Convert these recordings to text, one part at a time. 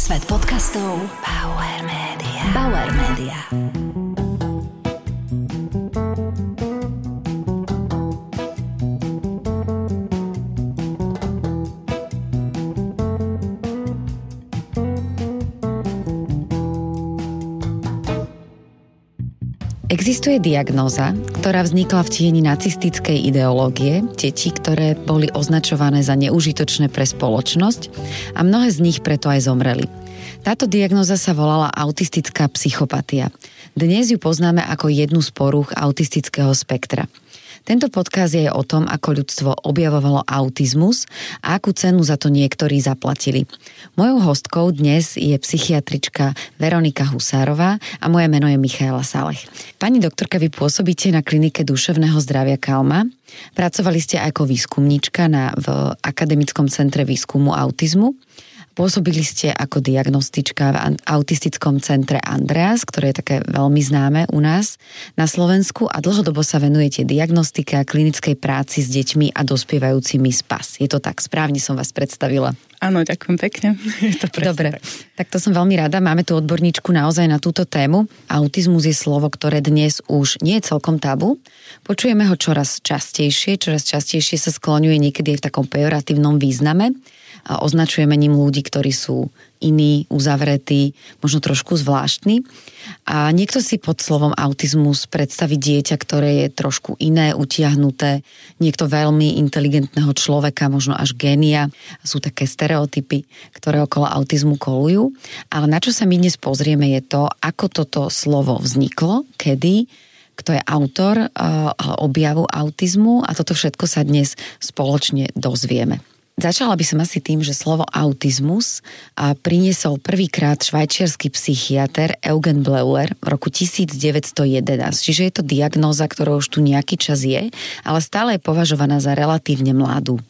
Svet podcastov Bauer Media. Bauer Media. Existuje diagnóza, ktorá vznikla v tieni nacistickej ideológie, detí, ktoré boli označované za neužitočné pre spoločnosť a mnohé z nich preto aj zomreli. Táto diagnóza sa volala autistická psychopatia. Dnes ju poznáme ako jednu z porúch autistického spektra. Tento podcast je o tom, ako ľudstvo objavovalo autizmus a akú cenu za to niektorí zaplatili. Mojou hostkou dnes je psychiatrička Veronika Husárová a moje meno je Michaela Salech. Pani doktorka, vy pôsobíte na klinike duševného zdravia Kalma. Pracovali ste ako výskumníčka v Akademickom centre výskumu autizmu. Pôsobili ste ako diagnostička v autistickom centre Andreas, ktoré je také veľmi známe u nás na Slovensku a dlhodobo sa venujete diagnostike a klinickej práci s deťmi a dospievajúcimi z PAS. Je to tak? Správne som vás predstavila. Áno, ďakujem pekne. Je to presne. Dobre, tak to som veľmi rada. Máme tu odborníčku naozaj na túto tému. Autizmus je slovo, ktoré dnes už nie je celkom tabu. Počujeme ho čoraz častejšie sa skloňuje niekedy aj v takom pejoratívnom význame. A označujeme ním ľudí, ktorí sú iní, uzavretí, možno trošku zvláštni. A niekto si pod slovom autizmus predstaví dieťa, ktoré je trošku iné, utiahnuté, niekto veľmi inteligentného človeka, možno až génia. Sú také stereotypy, ktoré okolo autizmu kolujú. Ale na čo sa my dnes pozrieme je to, ako toto slovo vzniklo, kedy, kto je autor objavu autizmu a toto všetko sa dnes spoločne dozvieme. Začala by som asi tým, že slovo autizmus priniesol prvýkrát švajčiarsky psychiater Eugen Bleuler v roku 1911. Čiže je to diagnóza, ktorá už tu nejaký čas je, ale stále je považovaná za relatívne mladú.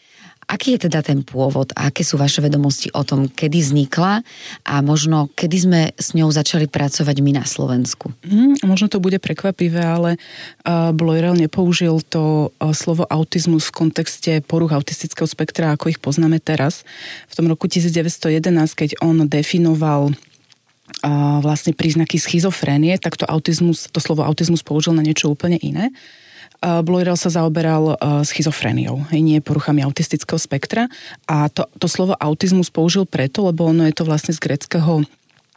Aký je teda ten pôvod a aké sú vaše vedomosti o tom, kedy vznikla a možno kedy sme s ňou začali pracovať my na Slovensku? Možno to bude prekvapivé, ale Bleuler nepoužil to slovo autizmus v kontexte porúch autistického spektra, ako ich poznáme teraz. V tom roku 1911, keď on definoval vlastne príznaky schizofrénie, tak to slovo autizmus použil na niečo úplne iné. Bleuler sa zaoberal schizofréniou, nie poruchami autistického spektra a to slovo autizmus použil preto, lebo ono je to vlastne z gréckeho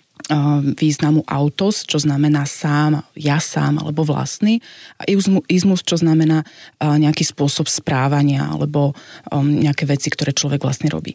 významu autos, čo znamená sám, ja sám alebo vlastný a izmus, čo znamená nejaký spôsob správania alebo nejaké veci, ktoré človek vlastne robí.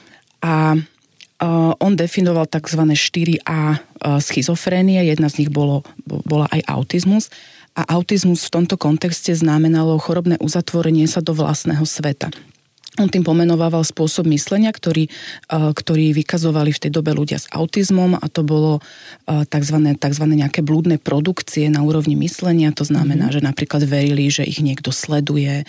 A on definoval tzv. 4A schizofrénie, jedna z nich bola aj autizmus. A autizmus v tomto kontexte znamenalo chorobné uzatvorenie sa do vlastného sveta. On tým pomenovával spôsob myslenia, ktorý vykazovali v tej dobe ľudia s autizmom a to bolo tzv. Nejaké blúdne produkcie na úrovni myslenia. To znamená, že napríklad verili, že ich niekto sleduje.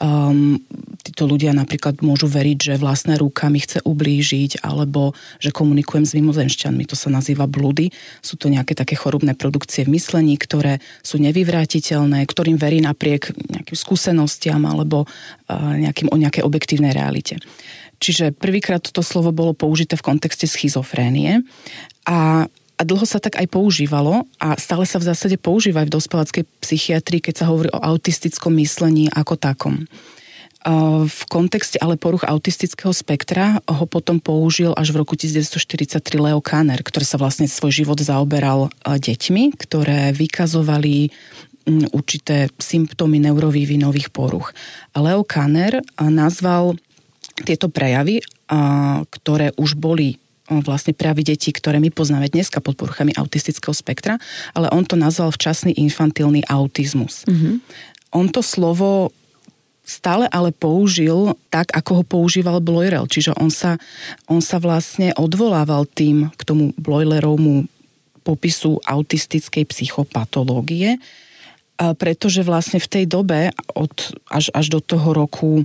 Títo ľudia napríklad môžu veriť, že vlastná ruka mi chce ublížiť alebo že komunikujem s mimozemšťanmi. To sa nazýva blúdy. Sú to nejaké také chorobné produkcie v myslení, ktoré sú nevyvrátiteľné, ktorým verí napriek nejakým skúsenostiam alebo o nejakej objektívnej realite. Čiže prvýkrát toto slovo bolo použité v kontexte schizofrénie a dlho sa tak aj používalo a stále sa v zásade používa aj v dospeláckej psychiatrii, keď sa hovorí o autistickom myslení ako takom. V kontexte ale poruch autistického spektra ho potom použil až v roku 1943 Leo Kanner, ktorý sa vlastne svoj život zaoberal deťmi, ktoré vykazovali určité symptómy neurovývinových poruch. A Leo Kanner nazval tieto prejavy, ktoré už boli vlastne prejavy detí, ktoré my poznáme dneska pod poruchami autistického spektra, ale on to nazval včasný infantilný autizmus. On to slovo stále ale použil tak, ako ho používal Bleuler. Čiže on sa vlastne odvolával k tomu Bleulerovmu popisu autistickej psychopatológie, pretože vlastne v tej dobe až do toho roku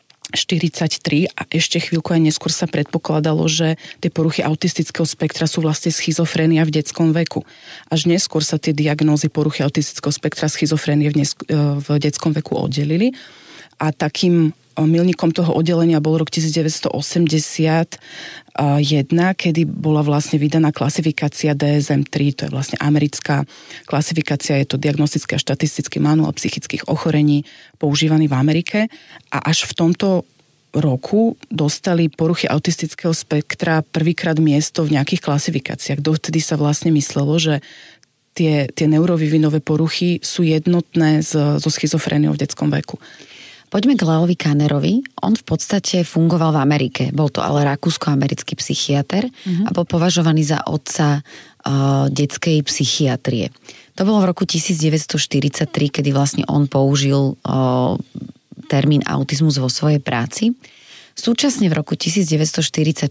43 a ešte chvíľku aj neskôr sa predpokladalo, že tie poruchy autistického spektra sú vlastne schizofrénia v detskom veku. Až neskôr sa tie diagnózy poruchy autistického spektra schizofrénie v detskom veku oddelili a takým milníkom toho oddelenia bol rok 1981, kedy bola vlastne vydaná klasifikácia DSM-3, to je vlastne americká klasifikácia, je to diagnostický a štatistický manuál psychických ochorení používaný v Amerike. A až v tomto roku dostali poruchy autistického spektra prvýkrát miesto v nejakých klasifikáciách. Dovtedy sa vlastne myslelo, že tie neurovývinové poruchy sú jednotné so schizofréniou v detskom veku. Poďme k Leovi Kannerovi. On v podstate fungoval v Amerike. Bol to ale rakúsko-americký psychiater a bol považovaný za otca detskej psychiatrie. To bolo v roku 1943, kedy vlastne on použil termín autizmus vo svojej práci. Súčasne v roku 1944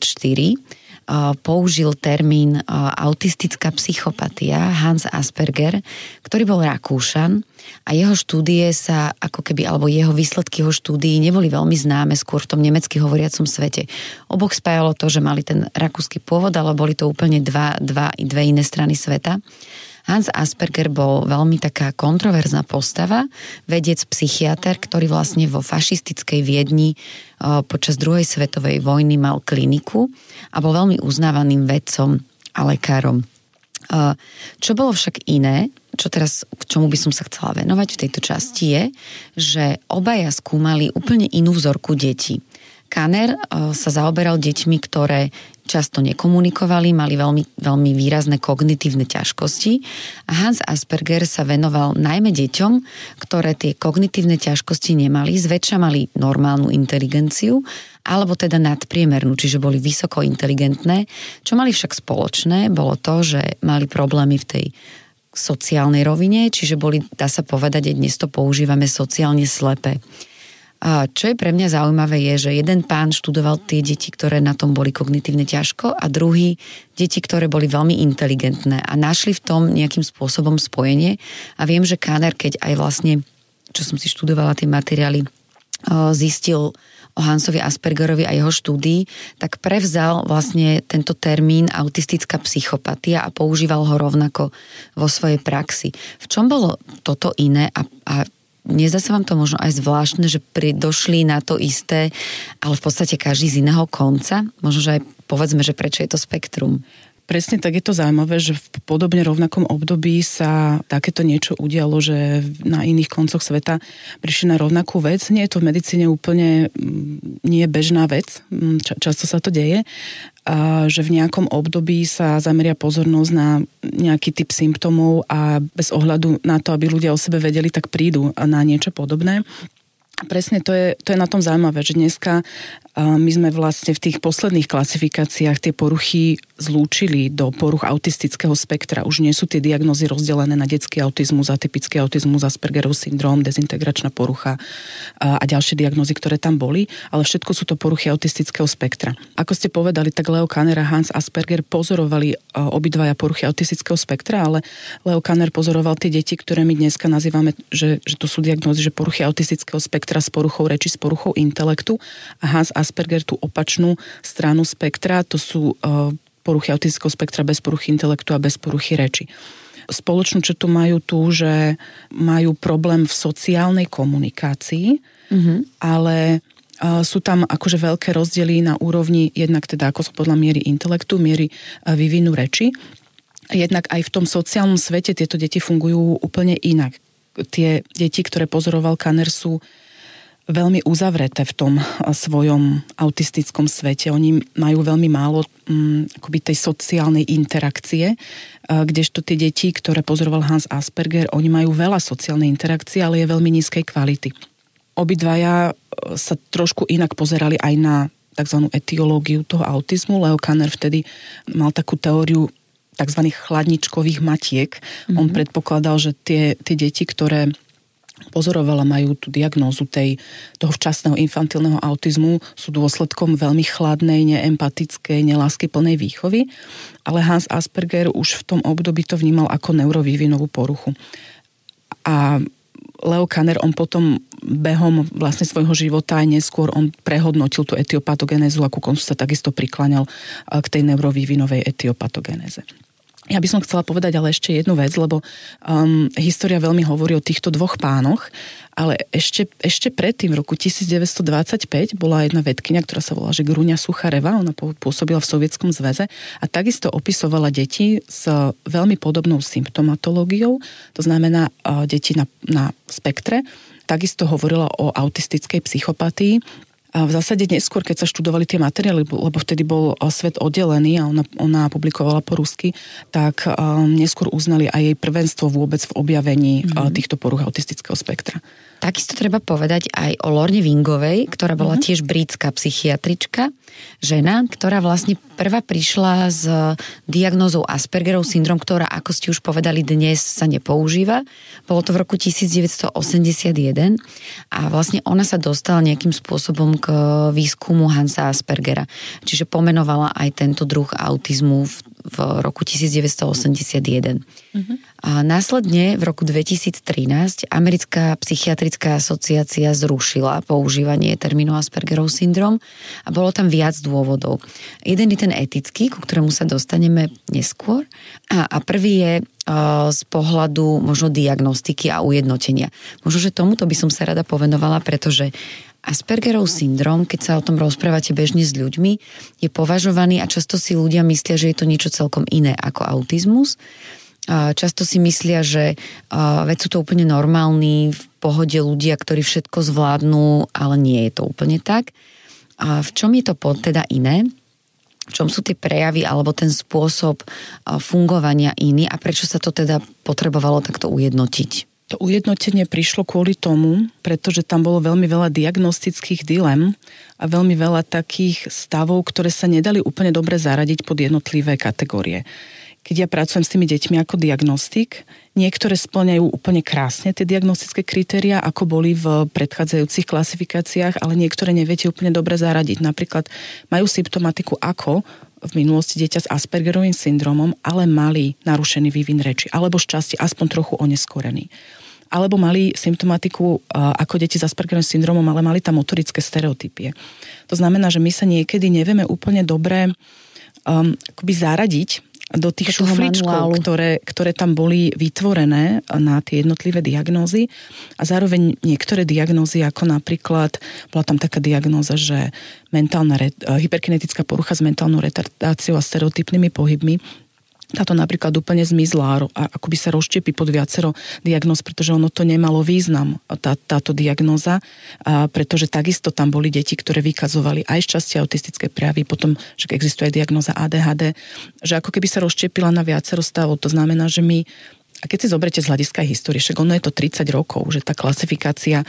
použil termín autistická psychopatia Hans Asperger, ktorý bol Rakúšan a jeho štúdie sa ako keby, alebo jeho výsledky jeho štúdií neboli veľmi známe skôr v tom nemecky hovoriacom svete. Oboch spájalo to, že mali ten rakúsky pôvod, ale boli to úplne dve iné strany sveta. Hans Asperger bol veľmi taká kontroverzná postava, vedec, psychiater, ktorý vlastne vo fašistickej Viedni počas druhej svetovej vojny mal kliniku a bol veľmi uznávaným vedcom a lekárom. Čo bolo však iné, čo teraz, k čomu by som sa chcela venovať v tejto časti je, že obaja skúmali úplne inú vzorku detí. Kanner sa zaoberal deťmi, ktoré často nekomunikovali, mali veľmi, veľmi výrazné kognitívne ťažkosti a Hans Asperger sa venoval najmä deťom, ktoré tie kognitívne ťažkosti nemali, zväčša mali normálnu inteligenciu alebo teda nadpriemernú, čiže boli vysoko inteligentné. Čo mali však spoločné, bolo to, že mali problémy v tej sociálnej rovine, čiže boli, dá sa povedať, aj dnes to používame, sociálne slepé. A čo je pre mňa zaujímavé je, že jeden pán študoval tie deti, ktoré na tom boli kognitívne ťažko a druhý deti, ktoré boli veľmi inteligentné a našli v tom nejakým spôsobom spojenie a viem, že Kanner, keď aj vlastne, čo som si študovala tie materiály, zistil o Hansovi Aspergerovi a jeho štúdii, tak prevzal vlastne tento termín autistická psychopatia a používal ho rovnako vo svojej praxi. V čom bolo toto iné a nezdá sa vám to možno aj zvláštne, že došli na to isté, ale v podstate každý z iného konca? Možno, že aj povedzme, že prečo je to spektrum? Presne tak je to zaujímavé, že v podobne rovnakom období sa takéto niečo udialo, že na iných koncoch sveta prišli na rovnakú vec. Nie je to v medicíne úplne nie bežná vec, často sa to deje, a že v nejakom období sa zameria pozornosť na nejaký typ symptómov a bez ohľadu na to, aby ľudia o sebe vedeli, tak prídu na niečo podobné. Presne to je na tom zaujímavé, že dneska my sme vlastne v tých posledných klasifikáciách tie poruchy zlúčili do poruch autistického spektra. Už nie sú tie diagnózy rozdelené na detský autizmus, atypický autizmus, Aspergerov syndrom, dezintegračná porucha a ďalšie diagnózy, ktoré tam boli, ale všetko sú to poruchy autistického spektra. Ako ste povedali, tak Leo Kanner a Hans Asperger pozorovali obidvaja poruchy autistického spektra, ale Leo Kanner pozoroval tie deti, ktoré my dneska nazývame, že to sú diagnózy, že poruchy autistického spektra s poruchou reči, s poruchou intelektu a Hans Asperger tú opačnú stranu spektra, to sú poruchy autistického spektra bez poruchy intelektu a bez poruchy reči. Spoločnú črtu majú tu, že majú problém v sociálnej komunikácii, ale sú tam akože veľké rozdiely na úrovni, jednak teda ako podľa miery intelektu, miery vývinu reči. Jednak aj v tom sociálnom svete tieto deti fungujú úplne inak. Tie deti, ktoré pozoroval Kanner, sú veľmi uzavreté v tom svojom autistickom svete. Oni majú veľmi málo akoby tej sociálnej interakcie, kdežto tie deti, ktoré pozoroval Hans Asperger, oni majú veľa sociálnej interakcie, ale je veľmi nízkej kvality. Obidvaja sa trošku inak pozerali aj na tzv. Etiológiu toho autizmu. Leo Kanner vtedy mal takú teóriu tzv. Chladničkových matiek. On predpokladal, že tie deti, ktoré pozorovala, majú tú diagnózu toho včasného infantilného autizmu, sú dôsledkom veľmi chladnej, neempatickej, neláskyplnej výchovy, ale Hans Asperger už v tom období to vnímal ako neurovývinovú poruchu. A Leo Kanner, on potom behom vlastne svojho života aj neskôr on prehodnotil tú etiopatogenézu a ku koncu sa takisto prikláňal k tej neurovývinovej etiopatogenéze. Ja by som chcela povedať ale ešte jednu vec, lebo história veľmi hovorí o týchto dvoch pánoch, ale ešte predtým, v roku 1925, bola jedna vedkyňa, ktorá sa volá Gruňa Suchareva, ona pôsobila v Sovietskom zväze a takisto opisovala deti s veľmi podobnou symptomatológiou, to znamená deti na spektre, takisto hovorila o autistickej psychopatii. A v zásade neskôr, keď sa študovali tie materiály, lebo vtedy bol svet oddelený a ona publikovala po rusky, tak neskôr uznali aj jej prvenstvo vôbec v objavení týchto poruch autistického spektra. Takisto treba povedať aj o Lorne Wingovej, ktorá bola tiež britská psychiatrička, žena, ktorá vlastne prvá prišla s diagnózou Aspergerov syndrom, ktorá, ako ste už povedali, dnes sa nepoužíva. Bolo to v roku 1981 a vlastne ona sa dostala nejakým spôsobom k výskumu Hansa Aspergera. Čiže pomenovala aj tento druh autizmu v roku 1981. A následne v roku 2013 Americká psychiatrická asociácia zrušila používanie termínu Aspergerov syndrom a bolo tam viac dôvodov. Jeden je ten etický, ku ktorému sa dostaneme neskôr a prvý je z pohľadu možno diagnostiky a ujednotenia. Možno, že tomuto by som sa rada povenovala, pretože Aspergerov syndrom, keď sa o tom rozprávate bežne s ľuďmi, je považovaný a často si ľudia myslia, že je to niečo celkom iné ako autizmus. Často si myslia, že veď sú to úplne normálni, v pohode ľudia, ktorí všetko zvládnu, ale nie je to úplne tak. A v čom je to teda iné? V čom sú tie prejavy alebo ten spôsob fungovania iný a prečo sa to teda potrebovalo takto ujednotiť? To ujednotenie prišlo kvôli tomu, pretože tam bolo veľmi veľa diagnostických dilem a veľmi veľa takých stavov, ktoré sa nedali úplne dobre zaradiť pod jednotlivé kategórie. Keď ja pracujem s tými deťmi ako diagnostik, niektoré spĺňajú úplne krásne tie diagnostické kritériá, ako boli v predchádzajúcich klasifikáciách, ale niektoré neviete úplne dobre zaradiť. Napríklad majú symptomatiku ako v minulosti dieťa s Aspergerovým syndromom, ale mali narušený vývin reči, alebo šťastie aspoň trochu oneskorený. Alebo mali symptomatiku ako deti s Aspergerovým syndromom, ale mali tam motorické stereotypie. To znamená, že my sa niekedy nevieme úplne dobre akoby zaradiť do tých šufličkov, ktoré tam boli vytvorené na tie jednotlivé diagnózy a zároveň niektoré diagnózy, ako napríklad bola tam taká diagnóza, že hyperkinetická porucha s mentálnou retardáciou a stereotypnými pohybmi, táto napríklad úplne zmizla a akoby sa rozštiepí pod viacero diagnóz, pretože ono to nemalo význam, táto diagnóza, pretože takisto tam boli deti, ktoré vykazovali aj šťastie autistické prejavy, potom, že existuje aj diagnóza ADHD, že ako keby sa rozštiepila na viacero stavov. To znamená, že my, a keď si zoberete z hľadiska histórie, však ono je to 30 rokov, že tá klasifikácia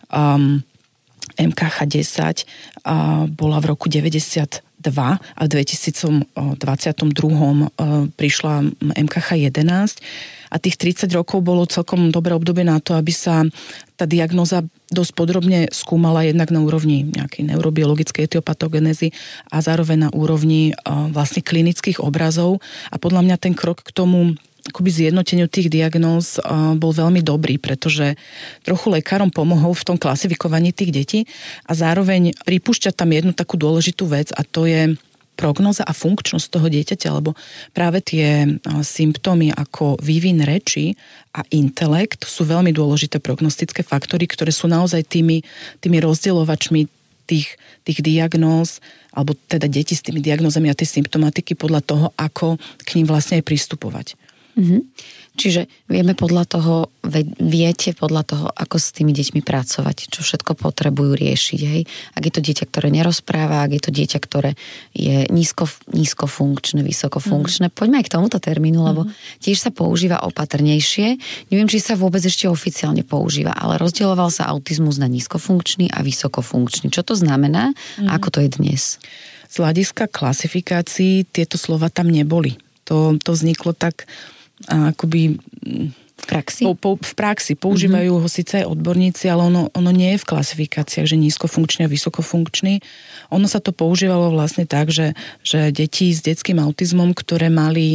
MKH-10 bola v roku 92 a v 2022 prišla MKH-11 a tých 30 rokov bolo celkom dobré obdobie na to, aby sa tá diagnóza dosť podrobne skúmala jednak na úrovni nejakej neurobiologickej etiopatogenézy a zároveň na úrovni vlastne klinických obrazov a podľa mňa ten krok k tomu akoby zjednoteniu tých diagnóz bol veľmi dobrý, pretože trochu lekárom pomohol v tom klasifikovaní tých detí a zároveň pripúšťa tam jednu takú dôležitú vec a to je prognóza a funkčnosť toho dieťaťa, lebo práve tie symptómy ako vývin reči a intelekt sú veľmi dôležité prognostické faktory, ktoré sú naozaj tými rozdielovačmi tých diagnóz, alebo teda deti s tými diagnózami a tej symptomatiky podľa toho, ako k ním vlastne aj pristupovať. Čiže viete podľa toho, ako s tými deťmi pracovať, čo všetko potrebujú riešiť, hej? Ak je to dieťa, ktoré nerozpráva, ak je to dieťa, ktoré je nízkofunkčné, vysokofunkčné. Poďme aj k tomuto termínu, lebo tiež sa používa opatrnejšie. Neviem, či sa vôbec ešte oficiálne používa, ale rozdieloval sa autizmus na nízkofunkčný a vysokofunkčný. Čo to znamená? Ako to je dnes? Z hľadiska klasifikácií tieto slova tam neboli. To vzniklo tak akoby v praxi? V praxi. Používajú ho síce aj odborníci, ale ono nie je v klasifikáciách, že nízkofunkčný a vysokofunkčný. Ono sa to používalo vlastne tak, že deti s detským autizmom, ktoré mali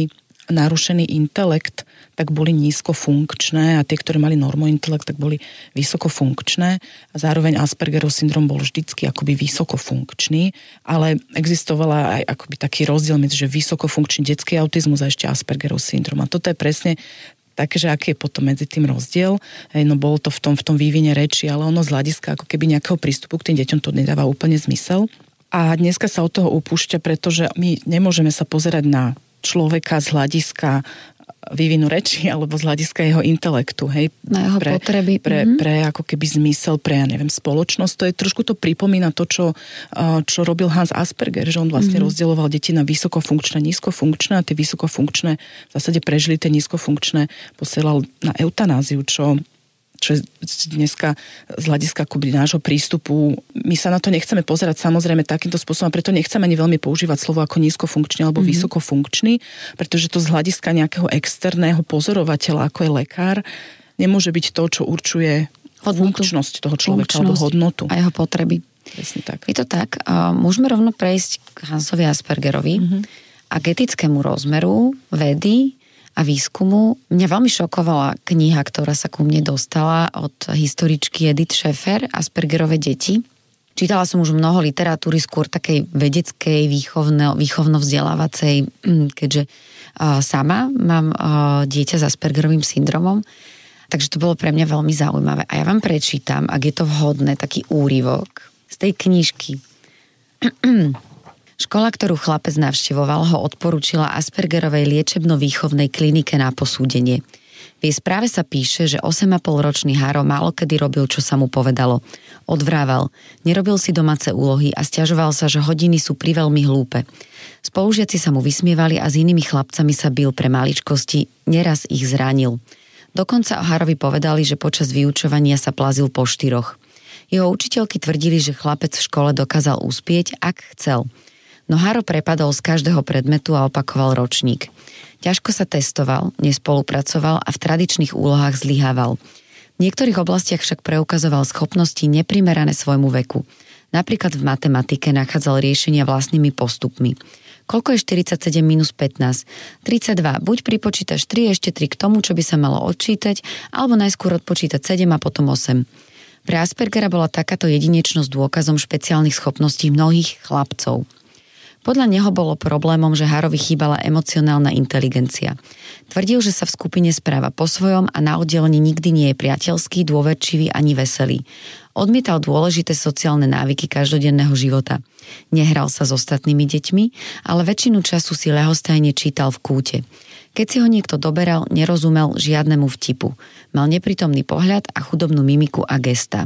narušený intelekt, tak boli nízkofunkčné a tie, ktoré mali normointelekt, tak boli vysokofunkčné. A zároveň Aspergerov syndrom bol vždycky akoby vysokofunkčný, ale existovala aj akoby taký rozdiel medzi, že vysokofunkčný detský autizmus a ešte Aspergerov syndrom. A toto je presne také, že aký je potom medzi tým rozdiel. No bolo to v tom vývine reči, ale ono z hľadiska ako keby nejakého prístupu k tým deťom to nedáva úplne zmysel. A dneska sa od toho upúšťa, pretože my nemôžeme sa pozerať na človeka z hľadiska vývinu reči alebo z hľadiska jeho intelektu, hej? Na jeho potreby. Pre ako keby zmysel pre, ja neviem, spoločnosť. To je trošku to pripomína to, čo robil Hans Asperger, že on vlastne rozdieloval deti na vysokofunkčné, nízkofunkčné a tie vysokofunkčné v zásade prežili, tie nízkofunkčné posielal na eutanáziu, čo je dneska z hľadiska akoby nášho prístupu. My sa na to nechceme pozerať samozrejme takýmto spôsobom, a preto nechceme ani veľmi používať slovo ako nízkofunkčný alebo vysokofunkčný, pretože to z hľadiska nejakého externého pozorovateľa, ako je lekár, nemôže byť to, čo určuje funkčnosť toho človeka alebo hodnotu. A jeho potreby. Presne tak. Je to tak. Môžeme rovno prejsť k Hansovi Aspergerovi a k etickému rozmeru vedy a výskumu. Mňa veľmi šokovala kniha, ktorá sa ku mne dostala od historičky Edith Schaeffer, Aspergerove deti. Čítala som už mnoho literatúry, skôr takej vedeckej, výchovno-vzdelávacej, keďže sama mám dieťa s Aspergerovým syndromom, takže to bolo pre mňa veľmi zaujímavé. A ja vám prečítam, ak je to vhodné, taký úryvok z tej knižky. Škola, ktorú chlapec navštevoval, ho odporúčila Aspergerovej liečebno-výchovnej klinike na posúdenie. V jej správe sa píše, že 8,5-ročný Haro málokedy robil, čo sa mu povedalo. Odvrával, nerobil si domáce úlohy a sťažoval sa, že hodiny sú priveľmi hlúpe. Spolužiaci sa mu vysmievali a s inými chlapcami sa bil pre maličkosti, neraz ich zranil. Dokonca o Harovi povedali, že počas vyučovania sa plazil po 4. Jeho učiteľky tvrdili, že chlapec v škole dokázal uspieť, ak chcel. No Haro prepadol z každého predmetu a opakoval ročník. Ťažko sa testoval, nespolupracoval a v tradičných úlohách zlyhával. V niektorých oblastiach však preukazoval schopnosti neprimerané svojmu veku. Napríklad v matematike nachádzal riešenia vlastnými postupmi. Koľko je 47 minus 15? 32. Buď pripočítaš 3, ešte 3 k tomu, čo by sa malo odčítať, alebo najskôr odpočítať 7 a potom 8. Pre Aspergera bola takáto jedinečnosť dôkazom špeciálnych schopností mnohých chlapcov. Podľa neho bolo problémom, že Harovi chýbala emocionálna inteligencia. Tvrdil, že sa v skupine správa po svojom a na oddelení nikdy nie je priateľský, dôverčivý ani veselý. Odmietal dôležité sociálne návyky každodenného života. Nehral sa s ostatnými deťmi, ale väčšinu času si ľahostajne čítal v kúte. Keď si ho niekto doberal, nerozumel žiadnemu vtipu. Mal neprítomný pohľad a chudobnú mimiku a gesta.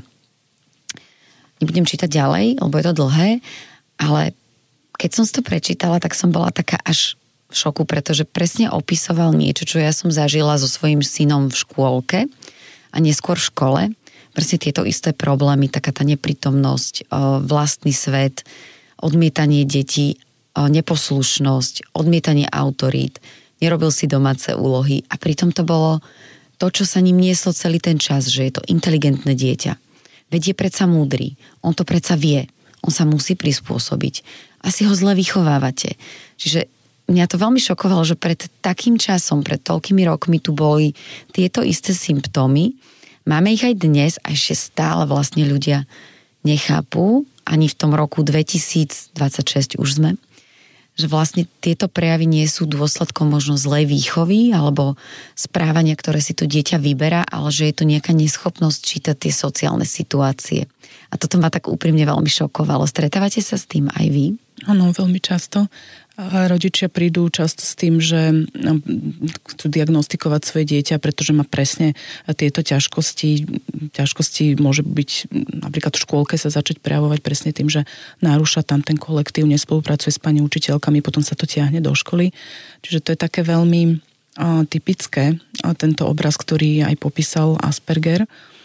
Nebudem čítať ďalej, lebo je to dlhé, ale keď som si to prečítala, tak som bola taká až v šoku, pretože presne opisoval niečo, čo ja som zažila so svojím synom v škôlke a neskôr v škole. Presne tieto isté problémy, taká tá neprítomnosť, vlastný svet, odmietanie detí, neposlušnosť, odmietanie autorít, nerobil si domáce úlohy a pritom to bolo to, čo sa ním nieslo celý ten čas, že je to inteligentné dieťa. Veď je predsa múdry, on to predsa vie, on sa musí prispôsobiť. Asi ho zle vychovávate. Čiže mňa to veľmi šokovalo, že pred takým časom, pred toľkými rokmi tu boli tieto isté symptómy. Máme ich aj dnes a ešte stále vlastne ľudia nechápu, ani v tom roku 2026 už sme, že vlastne tieto prejavy nie sú dôsledkom možno zlej výchovy alebo správania, ktoré si to dieťa vyberá, ale že je to nejaká neschopnosť čítať tie sociálne situácie. A toto ma tak úprimne veľmi šokovalo. Stretávate sa s tým aj vy? Áno, veľmi často. Rodičia prídu často s tým, že chcú diagnostikovať svoje dieťa, pretože má presne tieto ťažkosti. Ťažkosti môže byť napríklad v škôlke sa začať prejavovať presne tým, že narúša tam ten kolektív, nespolupracuje s pani učiteľkami, potom sa to tiahne do školy. Čiže to je také veľmi typické, tento obraz, ktorý aj popísal Asperger.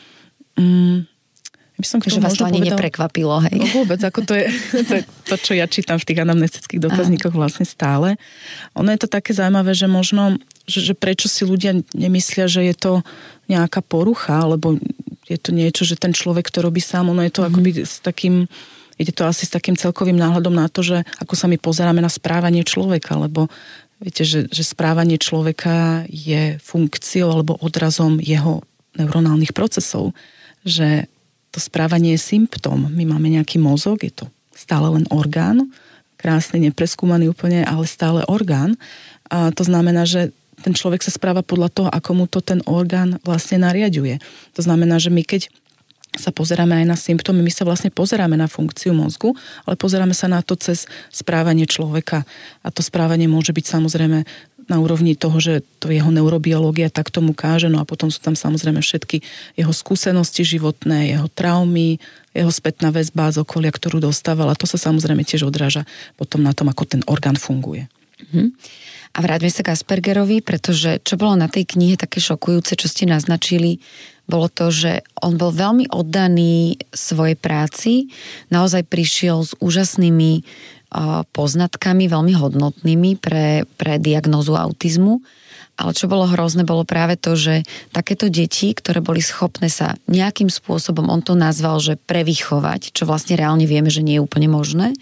Takže vás to ani neprekvapilo, hej? No vôbec, ako to je to, čo ja čítam v tých anamnestických dotazníkoch vlastne stále. Ono je to také zaujímavé, že možno, že prečo si ľudia nemyslia, že je to nejaká porucha, alebo je to niečo, že ten človek to robí sám, ono je to akoby s takým, ide to asi s takým celkovým náhľadom na to, že ako sa my pozeráme na správanie človeka, lebo Viete, že správanie človeka je funkciou alebo odrazom jeho neuronálnych procesov. Že to správanie je symptóm. My máme nejaký mozog, je to stále len orgán, krásny, nepreskúmaný úplne, ale stále orgán. A to znamená, že ten človek sa správa podľa toho, ako mu to ten orgán vlastne nariaďuje. To znamená, že my keď sa pozeráme aj na symptómy, my sa vlastne pozeráme na funkciu mozgu, ale pozeráme sa na to cez správanie človeka. A to správanie môže byť samozrejme na úrovni toho, že to jeho neurobiológia tak tomu káže, no a potom sú tam samozrejme všetky jeho skúsenosti životné, jeho traumy, jeho spätná väzba z okolia, ktorú dostával, a to sa samozrejme tiež odráža potom na tom, ako ten orgán funguje. A vráťme sa k Aspergerovi, pretože čo bolo na tej knihe také šokujúce, čo ste naznačili, bolo to, že on bol veľmi oddaný svojej práci, naozaj prišiel s úžasnými poznatkami, veľmi hodnotnými pre diagnózu autizmu. Ale čo bolo hrozné, bolo práve to, že takéto deti, ktoré boli schopné sa nejakým spôsobom, on to nazval, že prevychovať, čo vlastne reálne vieme, že nie je úplne možné,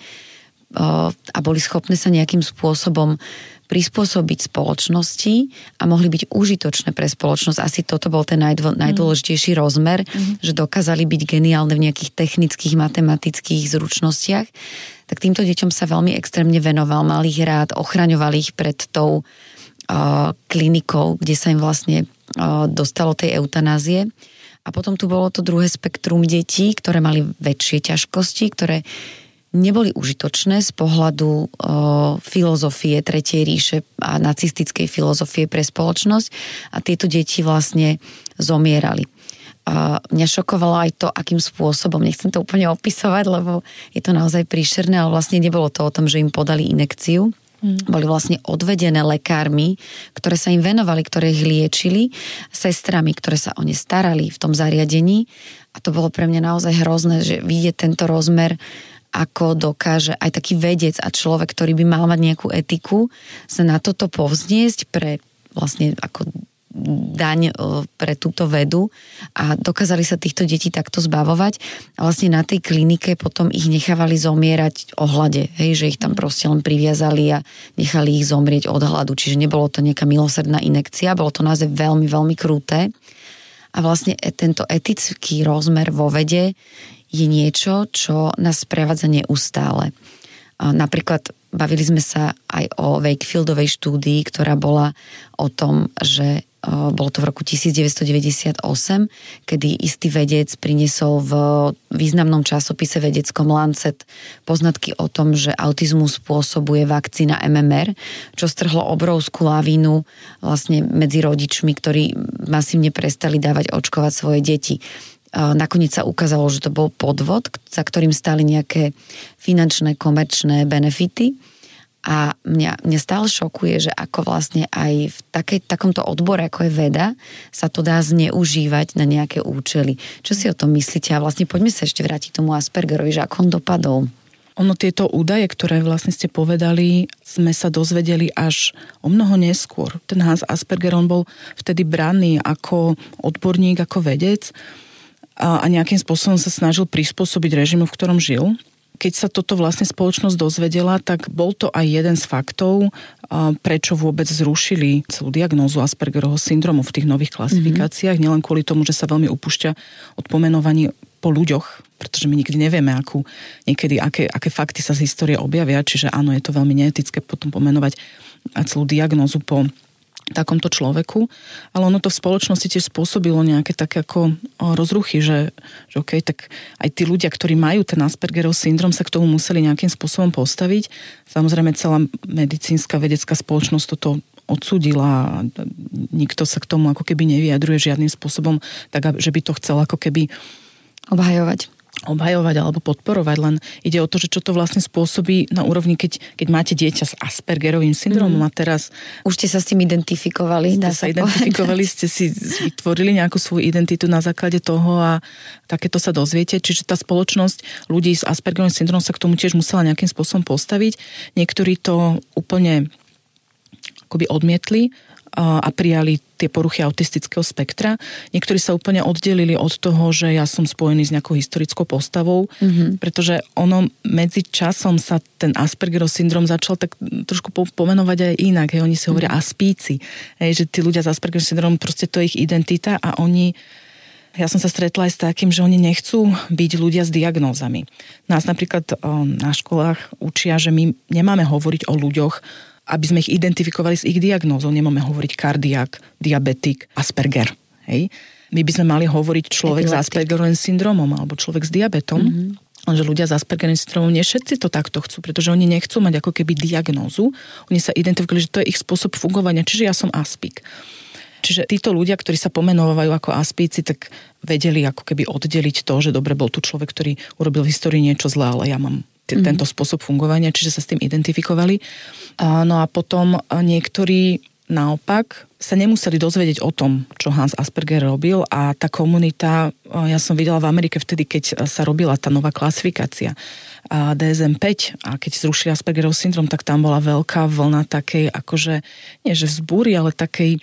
a boli schopné sa nejakým spôsobom prispôsobiť spoločnosti a mohli byť užitočné pre spoločnosť. Asi toto bol ten najdôležitejší rozmer, že dokázali byť geniálne v nejakých technických, matematických zručnostiach. Tak týmto deťom sa veľmi extrémne venoval, mal ich rád, ochraňoval ich pred tou klinikou, kde sa im vlastne dostalo tej eutanázie. A potom tu bolo to druhé spektrum detí, ktoré mali väčšie ťažkosti, ktoré neboli užitočné z pohľadu filozofie Tretej ríše a nacistickej filozofie pre spoločnosť, a tieto deti vlastne zomierali. Mňa šokovalo aj to, akým spôsobom, nechcem to úplne opisovať, lebo je to naozaj príšerné, ale vlastne nebolo to o tom, že im podali injekciu. Boli vlastne odvedené lekármi, ktoré sa im venovali, ktoré ich liečili, sestrami, ktoré sa o ne starali v tom zariadení, a to bolo pre mňa naozaj hrozné, že vidieť tento rozmer, ako dokáže aj taký vedec a človek, ktorý by mal mať nejakú etiku, sa na toto povzniesť pre vlastne ako daň pre túto vedu, a dokázali sa týchto detí takto zbavovať, a vlastne na tej klinike potom ich nechávali zomierať o hlade, že ich tam proste len priviazali a nechali ich zomrieť od hladu, čiže nebolo to nejaká milosrdná injekcia, bolo to naozaj veľmi, veľmi kruté. A vlastne tento etický rozmer vo vede je niečo, čo nás sprevádza neustále. Napríklad bavili sme sa aj o Wakefieldovej štúdii, ktorá bola o tom, že bolo to v roku 1998, kedy istý vedec priniesol v významnom časopise vedeckom Lancet poznatky o tom, že autizmus spôsobuje vakcína MMR, čo strhlo obrovskú lavínu vlastne medzi rodičmi, ktorí masívne prestali dávať očkovať svoje deti. Nakoniec sa ukázalo, že to bol podvod, za ktorým stáli nejaké finančné, komerčné benefity. A mňa stále šokuje, že ako vlastne aj v takomto odbore, ako je veda, sa to dá zneužívať na nejaké účely. Čo si o tom myslíte? A vlastne poďme sa ešte vrátiť k tomu Aspergerovi, že ako on dopadol. Ono, tieto údaje, ktoré vlastne ste povedali, sme sa dozvedeli až o mnoho neskôr. Ten Hans Asperger, on bol vtedy braný ako odborník, ako vedec, a nejakým spôsobom sa snažil prispôsobiť režimu, v ktorom žil. Keď sa toto vlastne spoločnosť dozvedela, tak bol to aj jeden z faktov, prečo vôbec zrušili celú diagnózu Aspergerovho syndromu v tých nových klasifikáciách. Nielen kvôli tomu, že sa veľmi upúšťa od pomenovaní po ľuďoch, pretože my nikdy nevieme, aké fakty sa z histórie objavia, čiže áno, je to veľmi neetické potom pomenovať celú diagnózu po takomto človeku, ale ono to v spoločnosti tiež spôsobilo nejaké také ako rozruchy, že okej, tak aj tí ľudia, ktorí majú ten Aspergerov syndrom, sa k tomu museli nejakým spôsobom postaviť. Samozrejme celá medicínska vedecká spoločnosť toto odsúdila, nikto sa k tomu ako keby nevyjadruje žiadnym spôsobom, tak že by to chcel ako keby obhajovať alebo podporovať, len ide o to, že čo to vlastne spôsobí na úrovni, keď máte dieťa s Aspergerovým syndromom a teraz... Už ste sa s tým identifikovali? Ste si vytvorili nejakú svoju identitu na základe toho a takéto sa dozviete. Čiže tá spoločnosť ľudí s Aspergerovým syndromom sa k tomu tiež musela nejakým spôsobom postaviť. Niektorí to úplne akoby odmietli a prijali tie poruchy autistického spektra. Niektorí sa úplne oddelili od toho, že ja som spojený s nejakou historickou postavou, pretože ono medzi časom sa ten Aspergerov syndrom začal tak trošku pomenovať aj inak. Hej. Oni si hovoria aspíci. Hej, že tí ľudia s Aspergerov syndromom, proste to je ich identita a oni... Ja som sa stretla aj s takým, že oni nechcú byť ľudia s diagnózami. Nás napríklad na školách učia, že my nemáme hovoriť o ľuďoch, aby sme ich identifikovali s ich diagnózou. Nemáme hovoriť kardiak, diabetik, Asperger. Hej? My by sme mali hovoriť človek s Aspergerovým syndromom alebo človek s diabetom. Že ľudia s Aspergerovým syndromom nie všetci to takto chcú, pretože oni nechcú mať ako keby diagnózu. Oni sa identifikovali, že to je ich spôsob fungovania. Čiže ja som aspik. Čiže títo ľudia, ktorí sa pomenovajú ako aspíci, tak vedeli ako keby oddeliť to, že dobre, bol tu človek, ktorý urobil v histórii niečo zlé, ale ja mám tento spôsob fungovania, čiže sa s tým identifikovali. No a potom niektorí naopak sa nemuseli dozvedieť o tom, čo Hans Asperger robil a tá komunita, ja som videla v Amerike vtedy, keď sa robila tá nová klasifikácia DSM-5 a keď zrušili Aspergerov syndrom, tak tam bola veľká vlna takej, akože, nie že vzbúry, ale takej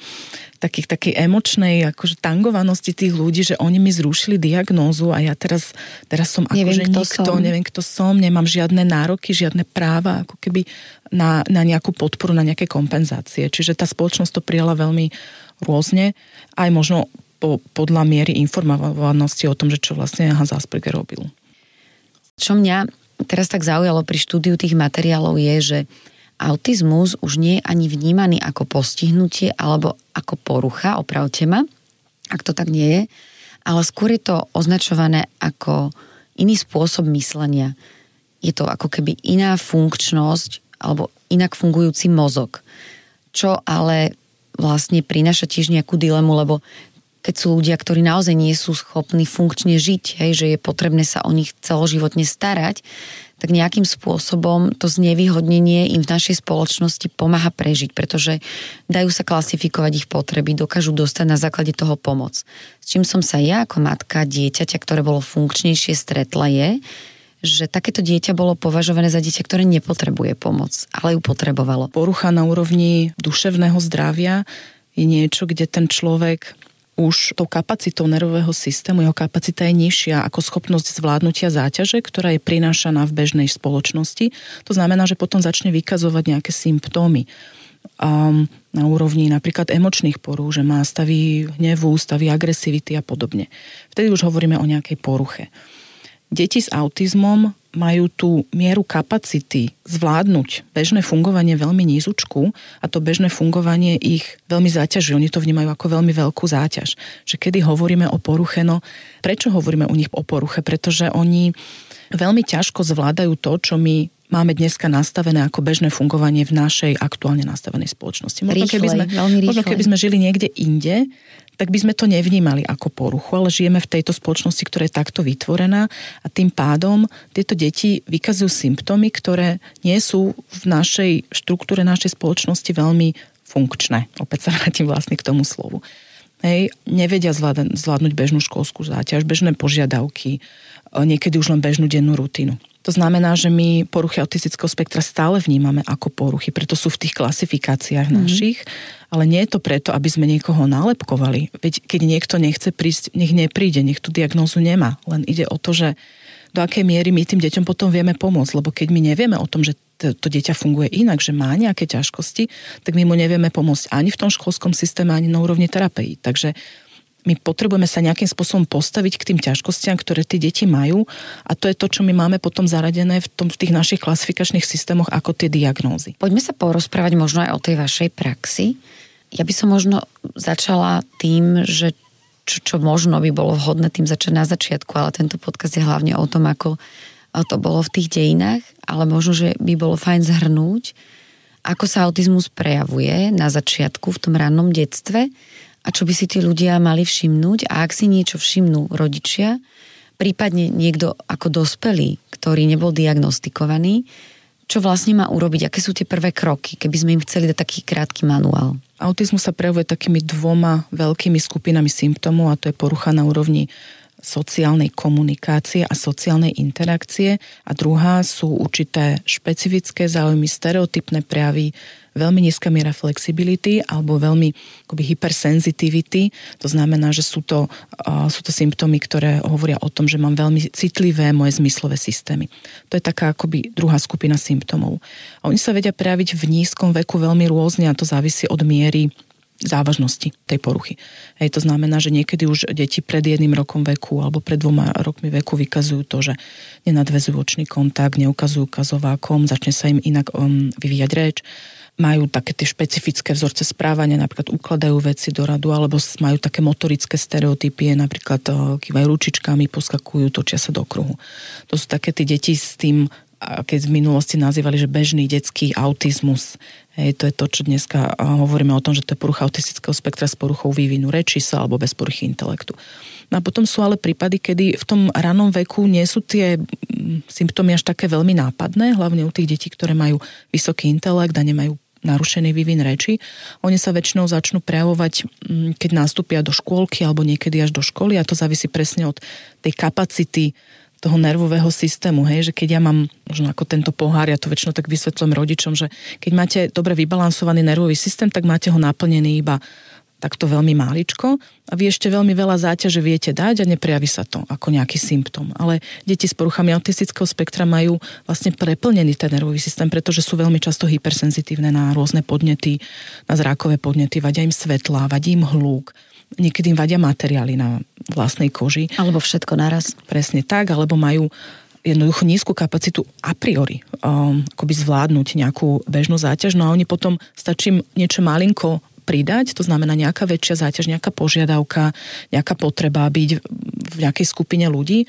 emočnej akože tangovanosti tých ľudí, že oni mi zrušili diagnózu a ja teraz som akože nikto, neviem kto som, nemám žiadne nároky, žiadne práva, ako keby na nejakú podporu, na nejaké kompenzácie. Čiže tá spoločnosť to prijala veľmi rôzne, aj možno podľa miery informovanosti o tom, že čo vlastne Hans Asperger robil. Čo mňa teraz tak zaujalo pri štúdiu tých materiálov je, že autizmus už nie je ani vnímaný ako postihnutie alebo ako porucha, opravte ma, ak to tak nie je, ale skôr je to označované ako iný spôsob myslenia. Je to ako keby iná funkčnosť alebo inak fungujúci mozog. Čo ale vlastne prináša tiež nejakú dilemu, lebo keď sú ľudia, ktorí naozaj nie sú schopní funkčne žiť, hej, že je potrebné sa o nich celoživotne starať, tak nejakým spôsobom to znevýhodnenie im v našej spoločnosti pomáha prežiť, pretože dajú sa klasifikovať ich potreby, dokážu dostať na základe toho pomoc. S čím som sa ja ako matka dieťaťa, ktoré bolo funkčnejšie, stretla je, že takéto dieťa bolo považované za dieťa, ktoré nepotrebuje pomoc, ale ju potrebovalo. Porucha na úrovni duševného zdravia je niečo, kde ten človek už tou kapacitou nervového systému, jeho kapacita je nižšia ako schopnosť zvládnutia záťaže, ktorá je prinášaná v bežnej spoločnosti. To znamená, že potom začne vykazovať nejaké symptómy na úrovni napríklad emočných porúch, že má stavy hnevu, stavy agresivity a podobne. Vtedy už hovoríme o nejakej poruche. Deti s autizmom majú tú mieru kapacity zvládnuť bežné fungovanie veľmi nízučku a to bežné fungovanie ich veľmi zaťaží. Oni to vnímajú ako veľmi veľkú záťaž. Že kedy hovoríme o poruche, no prečo hovoríme u nich o poruche? Pretože oni veľmi ťažko zvládajú to, čo my máme dneska nastavené ako bežné fungovanie v našej aktuálne nastavenej spoločnosti. Možno keby sme žili niekde inde, tak by sme to nevnímali ako poruchu, ale žijeme v tejto spoločnosti, ktorá je takto vytvorená a tým pádom tieto deti vykazujú symptómy, ktoré nie sú v našej štruktúre našej spoločnosti veľmi funkčné. Opäť sa vrátim vlastne k tomu slovu. Hej, nevedia zvládnuť bežnú školskú záťaž, bežné požiadavky, niekedy už len bežnú dennú rutinu. To znamená, že my poruchy autistického spektra stále vnímame ako poruchy, preto sú v tých klasifikáciách našich, ale nie je to preto, aby sme niekoho nálepkovali. Veď keď niekto nechce prísť, nech nepríde, nech tú diagnózu nemá. Len ide o to, že do akej miery my tým deťom potom vieme pomôcť, lebo keď my nevieme o tom, že to dieťa funguje inak, že má nejaké ťažkosti, tak my mu nevieme pomôcť ani v tom školskom systéme, ani na úrovni terapii. Takže my potrebujeme sa nejakým spôsobom postaviť k tým ťažkostiam, ktoré tie deti majú a to je to, čo my máme potom zaradené v tých našich klasifikačných systémoch ako tie diagnózy. Poďme sa porozprávať možno aj o tej vašej praxi. Ja by som možno začala tým, že čo možno by bolo vhodné tým začať na začiatku, ale tento podcast je hlavne o tom, ako to bolo v tých dejinách, ale možno, že by bolo fajn zhrnúť, ako sa autizmus prejavuje na začiatku v tom rannom detstve a čo by si tí ľudia mali všimnúť a ak si niečo všimnú rodičia, prípadne niekto ako dospelý, ktorý nebol diagnostikovaný, čo vlastne má urobiť, aké sú tie prvé kroky, keby sme im chceli dať taký krátky manuál. Autizmus sa prejavuje takými dvoma veľkými skupinami symptómov a to je porucha na úrovni sociálnej komunikácie a sociálnej interakcie a druhá sú určité špecifické záujmy, stereotypné prejavy veľmi nízka miera flexibility alebo veľmi akoby hypersensitivity. To znamená, že sú to symptómy, ktoré hovoria o tom, že mám veľmi citlivé moje zmyslové systémy. To je taká akoby druhá skupina symptómov. A oni sa vedia prejaviť v nízkom veku veľmi rôzne a to závisí od miery závažnosti tej poruchy. To znamená, že niekedy už deti pred 1 rokom veku alebo pred 2 rokmi veku vykazujú to, že nenadväzujú očný kontakt, neukazujú ukazovákom, začne sa im inak vyvíjať reč, majú také tie špecifické vzorce správania, napríklad ukladajú veci do radu, alebo majú také motorické stereotypy, napríklad kývajú ručičkami, poskakujú, točia sa do kruhu. To sú také tie deti s tým, keď v minulosti nazývali, že bežný detský autizmus. To je to, čo dneska hovoríme o tom, že to je porucha autistického spektra s poruchou vývinu reči sa alebo bez poruchy intelektu. No a potom sú ale prípady, kedy v tom ranom veku nie sú tie symptómy až také veľmi nápadné, hlavne u tých detí, ktoré majú vysoký intelekt a nemajú narušený vývin reči. Oni sa väčšinou začnú prejavovať, keď nastúpia do škôlky alebo niekedy až do školy a to závisí presne od tej kapacity toho nervového systému, že keď ja mám možno ako tento pohár, ja to väčšinou tak vysvetľujem rodičom, že keď máte dobre vybalansovaný nervový systém, tak máte ho naplnený iba takto veľmi máličko a vy ešte veľmi veľa záťaže viete dať a neprejaví sa to ako nejaký symptóm. Ale deti s poruchami autistického spektra majú vlastne preplnený ten nervový systém, pretože sú veľmi často hypersenzitívne na rôzne podnety, na zrákové podnety, vadia im svetlá, vadí im hluk. Niekedy im vadia materiály na vlastnej koži. Alebo všetko naraz. Presne tak, alebo majú jednoducho nízku kapacitu a priori akoby zvládnuť nejakú bežnú záťaž, no a oni potom stačí niečo malinko pridať, to znamená nejaká väčšia záťaž, nejaká požiadavka, nejaká potreba byť v nejakej skupine ľudí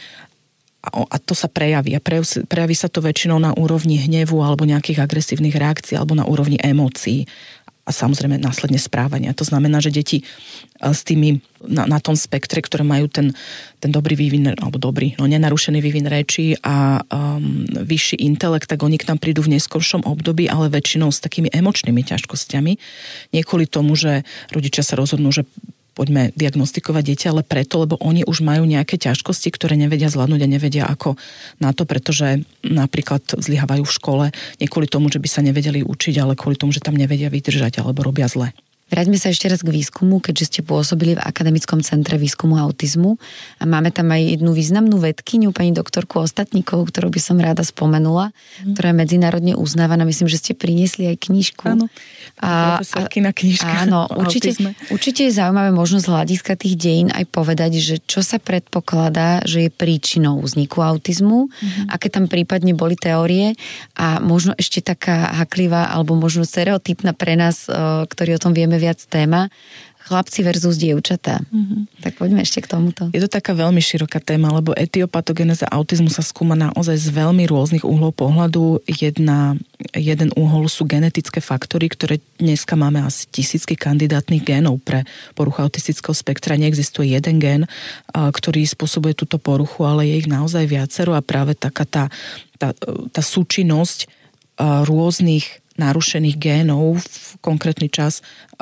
a to sa prejaví. A prejaví sa to väčšinou na úrovni hnevu alebo nejakých agresívnych reakcií alebo na úrovni emócií. A samozrejme následne správania. To znamená, že deti s tými na tom spektre, ktoré majú ten dobrý vývin, alebo nenarušený vývin reči a vyšší intelekt, tak oni k nám prídu v neskoršom období, ale väčšinou s takými emočnými ťažkosťami. Nie kvôli tomu, že rodičia sa rozhodnú, že poďme diagnostikovať dieťa, ale preto, lebo oni už majú nejaké ťažkosti, ktoré nevedia zvládnuť a nevedia ako na to, pretože napríklad zlyhávajú v škole, nie kvôli tomu, že by sa nevedeli učiť, ale kvôli tomu, že tam nevedia vydržať alebo robia zle. Vráťme sa ešte raz k výskumu, keďže ste pôsobili v Akademickom centre výskumu autizmu a máme tam aj jednu významnú vedkyňu, pani doktorku Ostatníkovú, ktorú by som rada spomenula, ktorá je medzinárodne uznávaná. Myslím, že ste priniesli aj knižku. Áno, profesorkina knižka. Áno, určite je zaujímavé možnosť z hľadiska tých dejín aj povedať, že čo sa predpokladá, že je príčinou vzniku autizmu, aké tam prípadne boli teórie a možno ešte taká haklivá alebo možno stereotypná pre nás, ktorí o tom vieme viac téma, chlapci versus dievčatá. Tak poďme ešte k tomuto. Je to taká veľmi široká téma, lebo etiopatogenéza autizmu sa skúma naozaj z veľmi rôznych uhlov pohľadu. Jeden úhol sú genetické faktory, ktoré dneska máme asi tisícky kandidátnych génov pre poruchu autistického spektra. Neexistuje jeden gén, ktorý spôsobuje túto poruchu, ale je ich naozaj viacero a práve taká tá súčinnosť rôznych narušených génov v konkrétny čas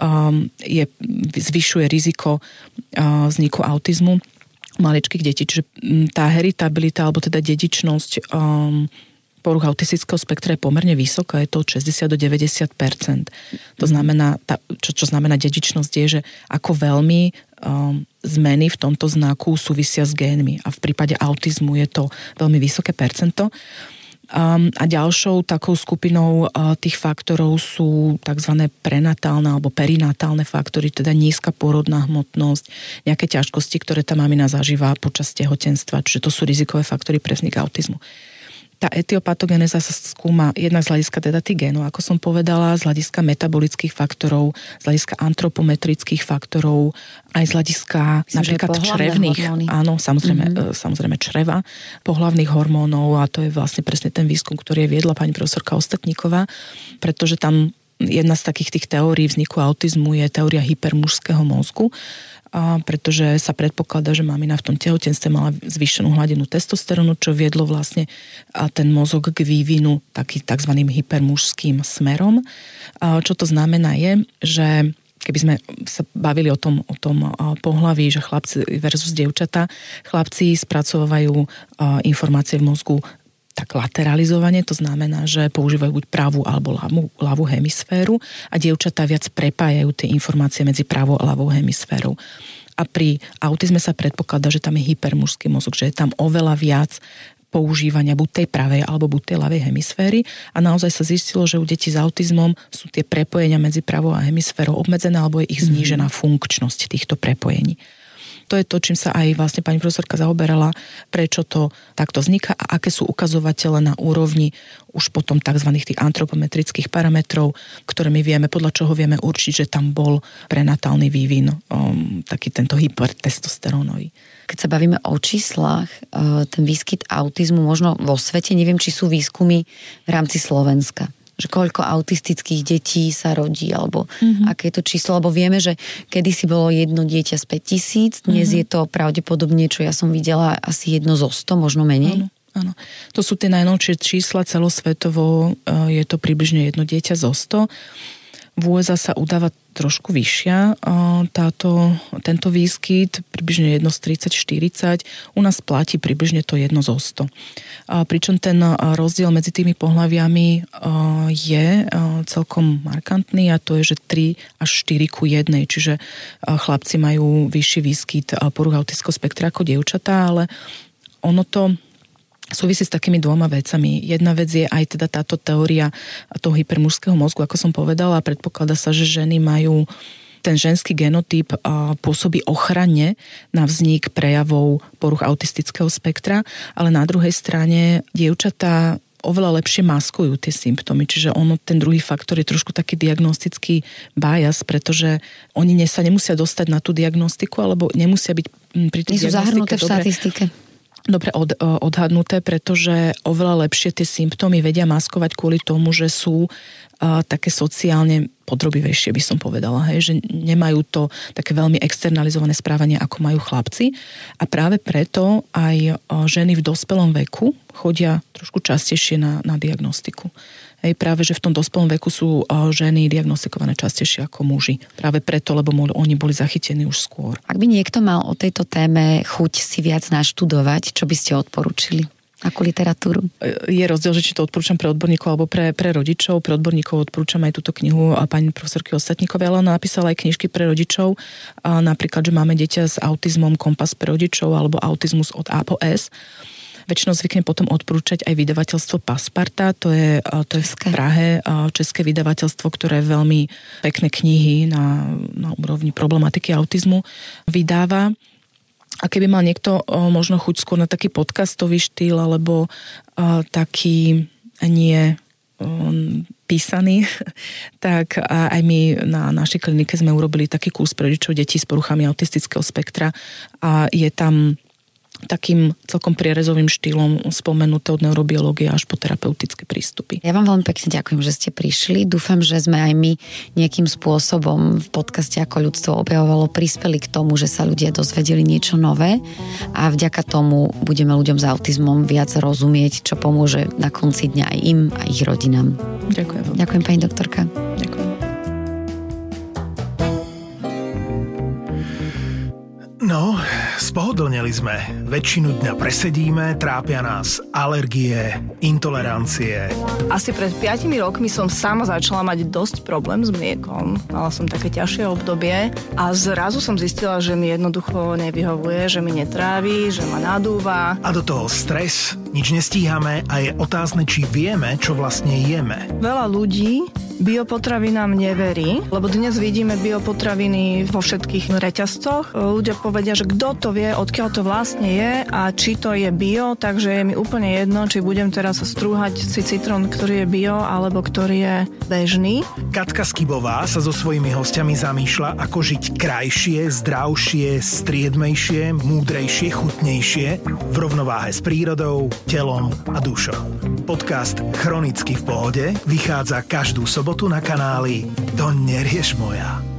zvyšuje riziko vzniku autizmu maličkých detí. Čiže tá heritabilita, alebo teda dedičnosť poruch autistického spektra je pomerne vysoká, je to od 60 do 90%. To znamená, čo znamená dedičnosť je, že ako veľmi zmeny v tomto znaku súvisia s génmi. A v prípade autizmu je to veľmi vysoké percento. A ďalšou takou skupinou tých faktorov sú tzv. Prenatálne alebo perinatálne faktory, teda nízka pôrodná hmotnosť, nejaké ťažkosti, ktoré tá mamina zažíva počas tehotenstva, čiže to sú rizikové faktory pre vznik autizmu. Tá etiopatogenéza sa skúma jednak z hľadiska teda tých génov, ako som povedala, z hľadiska metabolických faktorov, z hľadiska antropometrických faktorov, aj z hľadiska napríklad črevných, hormóny. Áno, samozrejme čreva, pohlavných hormónov a to je vlastne presne ten výskum, ktorý viedla pani profesorka Ostatníková, pretože tam jedna z takých tých teórií vzniku autizmu je teória hypermužského mozgu, pretože sa predpokladá, že mamina v tom tehotenstve mala zvýšenú hladinu testosterónu, čo viedlo vlastne ten mozog k vývinu takzvaným hypermužským smerom. Čo to znamená je, že keby sme sa bavili o tom pohlaví, že chlapci versus dievčatá, chlapci spracovajú informácie v mozgu tak lateralizovane, to znamená, že používajú buď pravú alebo ľavú hemisféru a dievčatá viac prepájajú tie informácie medzi pravou a ľavou hemisférou. A pri autizme sa predpokladá, že tam je hypermužský mozog, že je tam oveľa viac používania buď tej pravej alebo buď tej ľavej hemisféry a naozaj sa zistilo, že u detí s autizmom sú tie prepojenia medzi pravou a hemisférou obmedzené alebo je ich znížená funkčnosť týchto prepojení. To je to, čím sa aj vlastne pani profesorka zaoberala, prečo to takto vzniká a aké sú ukazovatele na úrovni už potom tzv. Tých antropometrických parametrov, ktoré my vieme, podľa čoho vieme určiť, že tam bol prenatálny vývin, taký tento hypertestosterónový. Keď sa bavíme o číslach, ten výskyt autizmu možno vo svete, neviem, či sú výskumy v rámci Slovenska. Že koľko autistických detí sa rodí, alebo aké je to číslo, lebo vieme, že kedysi bolo jedno dieťa z 5 000, dnes je to pravdepodobne, čo ja som videla, asi 1 zo 100, možno menej. Áno. To sú tie najnovšie čísla celosvetovo, je to približne 1 dieťa zo 100. V USA sa udáva trošku vyššia tento výskyt, približne 1 z 30-40. U nás platí približne to 1 zo 100. Pričom ten rozdiel medzi tými pohlaviami je celkom markantný a to je, že 3 až 4:1, čiže chlapci majú vyšší výskyt poruch autistického spektra ako dievčatá, ale ono to súvisí s takými 2 vecami. Jedna vec je aj teda táto teória toho hypermužského mozgu, ako som povedala, a predpokladá sa, že ženy majú ten ženský genotyp pôsobí ochranne na vznik prejavov poruch autistického spektra, ale na druhej strane dievčatá oveľa lepšie maskujú tie symptómy, čiže ten druhý faktor je trošku taký diagnostický bias, pretože oni sa nemusia dostať na tú diagnostiku, alebo nemusia byť pri tej diagnostike. Nie sú zahrnuté v štatistike. Dobre odhadnuté, pretože oveľa lepšie tie symptómy vedia maskovať kvôli tomu, že sú také sociálne podrobivejšie, by som povedala, že nemajú to také veľmi externalizované správanie, ako majú chlapci. A práve preto aj ženy v dospelom veku chodia trošku častejšie na diagnostiku. Práve, že v tom dospelom veku sú ženy diagnostikované častejšie ako muži. Práve preto, lebo oni boli zachytení už skôr. Ak by niekto mal o tejto téme chuť si viac naštudovať, čo by ste odporúčili? Akú literatúru? Je rozdiel, že či to odporúčam pre odborníkov alebo pre rodičov. Pre odborníkov odporúčam aj túto knihu pani profesorky Ostatníkovej, ale ona napísala aj knižky pre rodičov. Napríklad, že máme dieťa s autizmom, kompas pre rodičov alebo autizmus od A po S. Väčšinou zvyknem potom odporúčať aj vydavateľstvo Pasparta, to je v Prahe české vydavateľstvo, ktoré veľmi pekné knihy na úrovni problematiky autizmu vydáva. A keby mal niekto možno chuť skôr na taký podcastový štýl, alebo taký nie písaný, tak aj my na našej klinike sme urobili taký kurz pre rodičov detí s poruchami autistického spektra a je tam takým celkom prierezovým štýlom spomenuté od neurobiológie až po terapeutické prístupy. Ja vám veľmi pekne ďakujem, že ste prišli. Dúfam, že sme aj my nejakým spôsobom v podcaste Ako ľudstvo objavovalo prispeli k tomu, že sa ľudia dozvedeli niečo nové a vďaka tomu budeme ľuďom s autizmom viac rozumieť, čo pomôže na konci dňa aj im a ich rodinám. Ďakujem. Ďakujem, pani doktorka. Ďakujem. No, spohodlneli sme. Väčšinu dňa presedíme, trápia nás alergie, intolerancie. Asi pred 5 rokmi som sama začala mať dosť problém s mliekom. Mala som také ťažšie obdobie a zrazu som zistila, že mi jednoducho nevyhovuje, že mi netrávi, že ma nadúva. A do toho stres, nič nestíhame a je otázne, či vieme, čo vlastne jeme. Veľa ľudí biopotravinám neverí, lebo dnes vidíme biopotraviny vo všetkých reťazcoch. Ľudia povedia, že kto to vie, odkiaľ to vlastne je a či to je bio, takže je mi úplne jedno, či budem teraz strúhať si citrón, ktorý je bio, alebo ktorý je bežný. Katka Skibová sa so svojimi hostiami zamýšľa, ako žiť krajšie, zdravšie, striedmejšie, múdrejšie, chutnejšie, v rovnováhe s prírodou, telom a dušou. Podcast Chronicky v pohode vychádza každú sobotu na kanáli To nerieš moja.